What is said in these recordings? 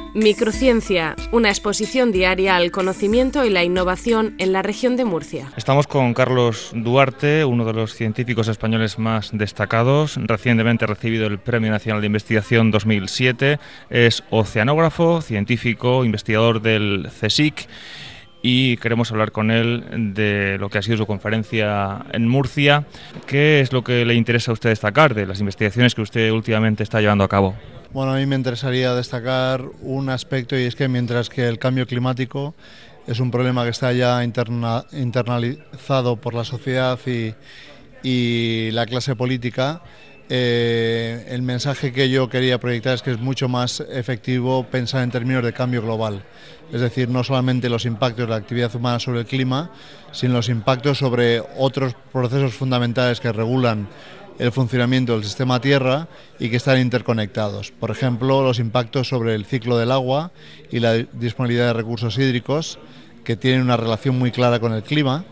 Microciencia, una exposición diaria al conocimiento y la innovación en la región de Murcia. Estamos con Carlos Duarte, uno de los científicos españoles más destacados, recientemente recibido el Premio Nacional de Investigación 2007. Es oceanógrafo, científico, investigador del CSIC y queremos hablar con él de lo que ha sido su conferencia en Murcia. ¿Qué es lo que le interesa a usted destacar de las investigaciones que usted últimamente está llevando a cabo? Bueno, a mí me interesaría destacar un aspecto, y es que mientras que el cambio climático es un problema que está ya internalizado por la sociedad y la clase política, el mensaje que yo quería proyectar es que es mucho más efectivo pensar en términos de cambio global. Es decir, no solamente los impactos de la actividad humana sobre el clima, sino los impactos sobre otros procesos fundamentales que regulan el funcionamiento del sistema Tierra y que están interconectados. Por ejemplo, los impactos sobre el ciclo del agua y la disponibilidad de recursos hídricos, que tienen una relación muy clara con el clima,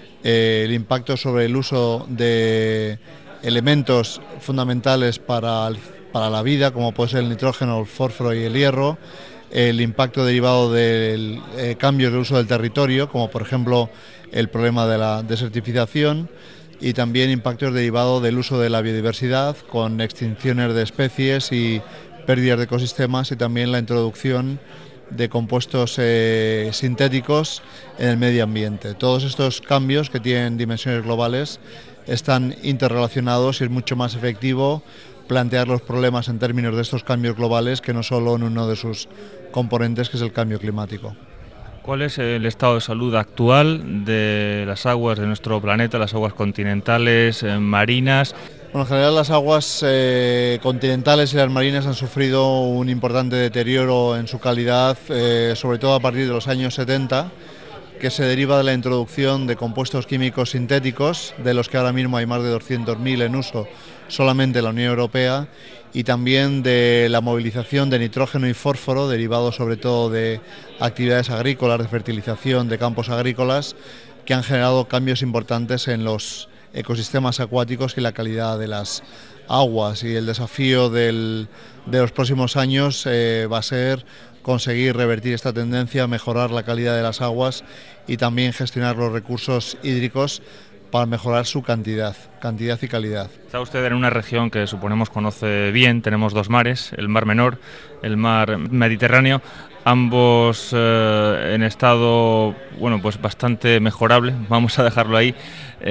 el impacto sobre el uso de elementos fundamentales para la vida, como puede ser el nitrógeno, el fósforo y el hierro, el impacto derivado del cambio de uso del territorio, como por ejemplo el problema de la desertificación, y también impactos derivados del uso de la biodiversidad, con extinciones de especies y pérdidas de ecosistemas, y también la introducción de compuestos sintéticos en el medio ambiente. Todos estos cambios, que tienen dimensiones globales, están interrelacionados y es mucho más efectivo plantear los problemas en términos de estos cambios globales que no solo en uno de sus componentes, que es el cambio climático. ¿Cuál es el estado de salud actual de las aguas de nuestro planeta, las aguas continentales, marinas? Bueno, en general las aguas continentales y las marinas han sufrido un importante deterioro en su calidad, sobre todo a partir de los años 70, que se deriva de la introducción de compuestos químicos sintéticos, de los que ahora mismo hay más de 200.000 en uso solamente en la Unión Europea, y también de la movilización de nitrógeno y fósforo, derivado sobre todo de actividades agrícolas, de fertilización de campos agrícolas, que han generado cambios importantes en los ecosistemas acuáticos y la calidad de las aguas. Y el desafío de los próximos años va a ser conseguir revertir esta tendencia, mejorar la calidad de las aguas y también gestionar los recursos hídricos para mejorar su cantidad y calidad. Está usted en una región que suponemos conoce bien. Tenemos dos mares, el Mar Menor, el Mar Mediterráneo, ambos en estado pues bastante mejorable, vamos a dejarlo ahí,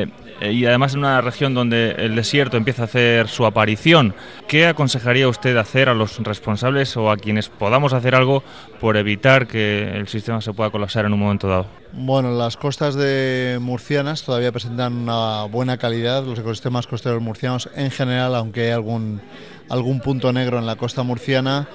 y además en una región donde el desierto empieza a hacer su aparición. ¿Qué aconsejaría usted hacer a los responsables o a quienes podamos hacer algo por evitar que el sistema se pueda colapsar en un momento dado? Bueno, las costas murcianas todavía presentan una buena calidad, los ecosistemas costeros murcianos en general, aunque hay algún punto negro en la costa murciana,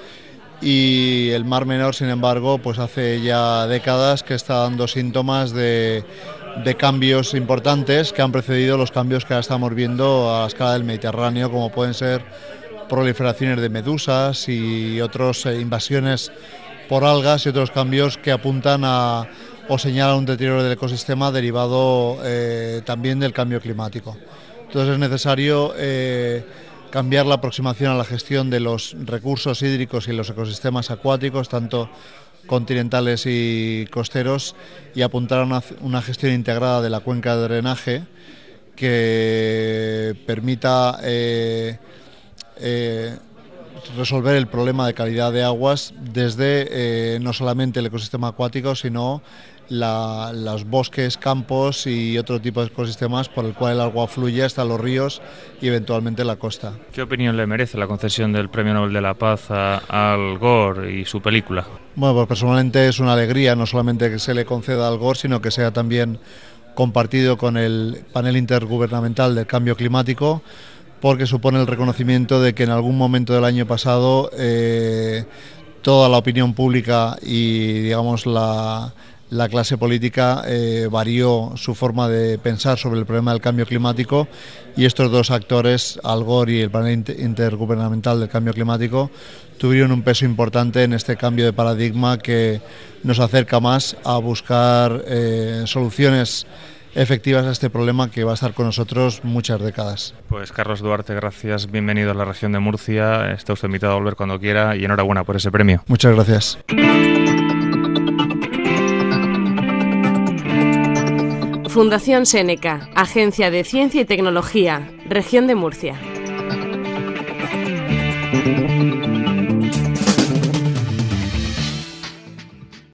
y el Mar Menor, sin embargo, pues hace ya décadas que está dando síntomas de cambios importantes que han precedido los cambios que ahora estamos viendo a la escala del Mediterráneo, como pueden ser proliferaciones de medusas y otras invasiones por algas y otros cambios que apuntan o señalan un deterioro del ecosistema derivado también del cambio climático. Entonces es necesario cambiar la aproximación a la gestión de los recursos hídricos y los ecosistemas acuáticos, tanto continentales y costeros, y apuntar a una gestión integrada de la cuenca de drenaje que permita resolver el problema de calidad de aguas desde no solamente el ecosistema acuático, sino los bosques, campos y otro tipo de ecosistemas por el cual el agua fluye hasta los ríos y eventualmente la costa. ¿Qué opinión le merece la concesión del Premio Nobel de la Paz a Al Gore y su película? Bueno, pues personalmente es una alegría no solamente que se le conceda a Al Gore, sino que sea también compartido con el panel intergubernamental del cambio climático, porque supone el reconocimiento de que en algún momento del año pasado toda la opinión pública y digamos la clase política varió su forma de pensar sobre el problema del cambio climático, y estos dos actores, Al Gore y el panel intergubernamental del cambio climático, tuvieron un peso importante en este cambio de paradigma que nos acerca más a buscar soluciones efectivas a este problema que va a estar con nosotros muchas décadas. Pues Carlos Duarte, gracias, bienvenido a la región de Murcia, está usted invitado a volver cuando quiera y enhorabuena por ese premio. Muchas gracias. Fundación Seneca, Agencia de Ciencia y Tecnología, Región de Murcia.